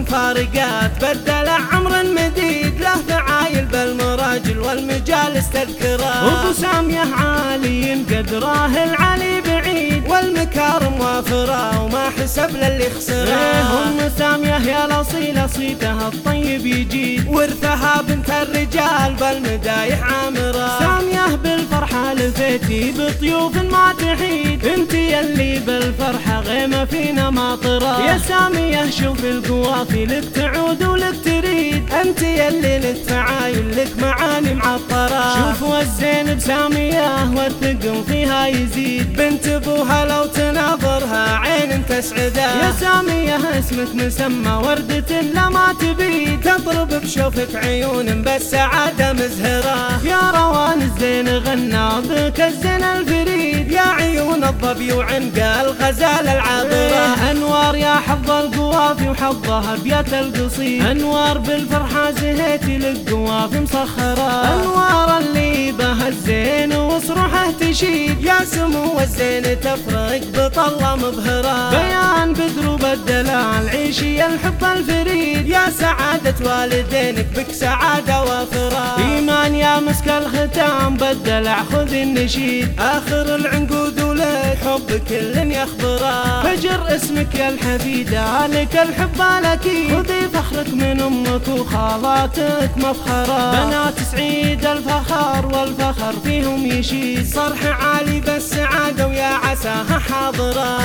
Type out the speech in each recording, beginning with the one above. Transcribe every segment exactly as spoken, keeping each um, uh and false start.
فارقات بدل عمر مديد له فعايل بالمراجل والمجالس تذكره. ابو سامية عالي قدره العلي بعيد والمكارم وافره وما حسب للي خسره. ام سامية يا الاصيله صيتها الطيب يجيد ورثها بنت الرجال بالمدايح عامره. سامية بالفرحه لفيتي بطيوف ما تحيد انت يلي بالفرحه غيمه فينا ماطره. يا سامية شوف القوافي لك تعود ولك تريد انت يلي لك فعايل لك معاني معطره. شوفوا الزين بسامية والثقل فيها يزيد بنت ابوها لو تناظرها عين تسعده. يا سامية اسمك مسمى وردة لما تبيد تطلب بشوفك عيون بالسعادة مزهرة. يا روان الزين غنى بك الزين الفريد يا عيون الظبي وعنقى الغزالة العاطرة. انوار يا حظ القوافي وحظها بيات القصيد انوار بالفرحة زهيتي للقوافي مسخرة. انوار اللي بها الزين وصروحه تشيد يا سمو الزين تفرق بطلة مبهرة. بيان بدروب الدلال عيشي الحب الفريد يا سعادة والدينك بك سعادة وافرة. ايمان يا مسك الختام بالدلع خذ النشيد اخر العنقود ولك حب كل يخبره. فجر اسمك يا الحفيدة لك الحب الاكيد خذي فخرك من امك وخالاتك مفخرة. بنات سعيد الفخر والفخر فيهم يشيد صرح عالي بالسعادة ويا عساها حاضرة.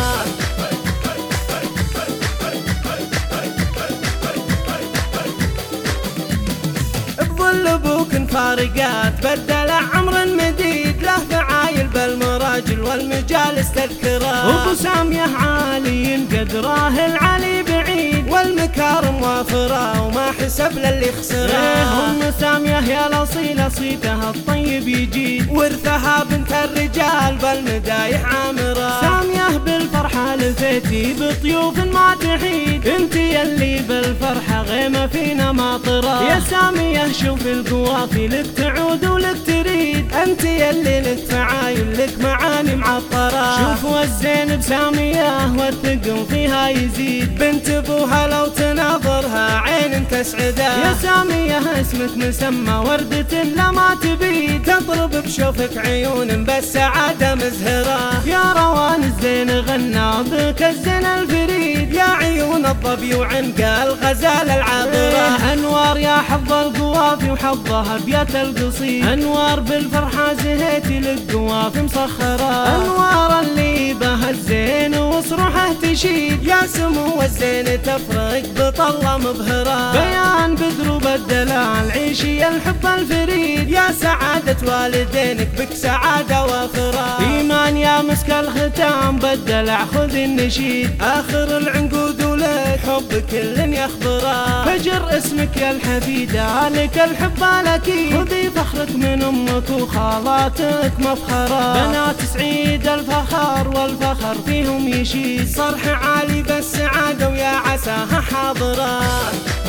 بظل ابوك فارقات بدل عمر مديد له فعايل بالمراجل والمجالس تذكره. ابو سامية عالي قدره العلي بعيد والمكارم وافره وما حسب للي خسره. ام سامية يا الاصيله صيتها الطيب يجيد ورثها بنت الرجال بالمدايح عامره. سامية بالفرحه لفيتي بطيوف ما تحيد انت يلي بالفرحه غيمه فينا ماطره. يا سامية شوف القوافي لك تعود ولك تريد انت يلي لك فعايل لك معاني معطره. شوفوا الزين بسامية والثقل فيها يزيد بنت ابوها لو تناظرها عين تسعده. يا سامية اسمك مسمى وردة لما تبيد تطلب بشوفك عيون بالسعادة مزهرة. يا روان الزين غنى بك الزين الفريد يا عيون الظبي وعنقى الغزالة العاطرة. انوار يا حظ القوافي وحظها بيات القصيد انوار بالفرحة زهيتي للقوافي مسخرة. انوار اللي بها الزين وصروحه تشيد يا سمو الزين تفرق بطلة مبهرة. بيان بدروب الدلال عيشي الحب الفريد يا سعادة والدينك بك سعادة وافرة. ايمان يا مسك الختام بالدلع خذ النشيد اخر العنقود ولك حب كل يخبره. فجر اسمك يا الحفيدة لك الحب الاكيد خذي فخرك من امك وخالاتك مفخرة. بنات سعيد الفخر والفخر فيهم يشيد صرح عالي بالسعادة ويا عساها حاضرة.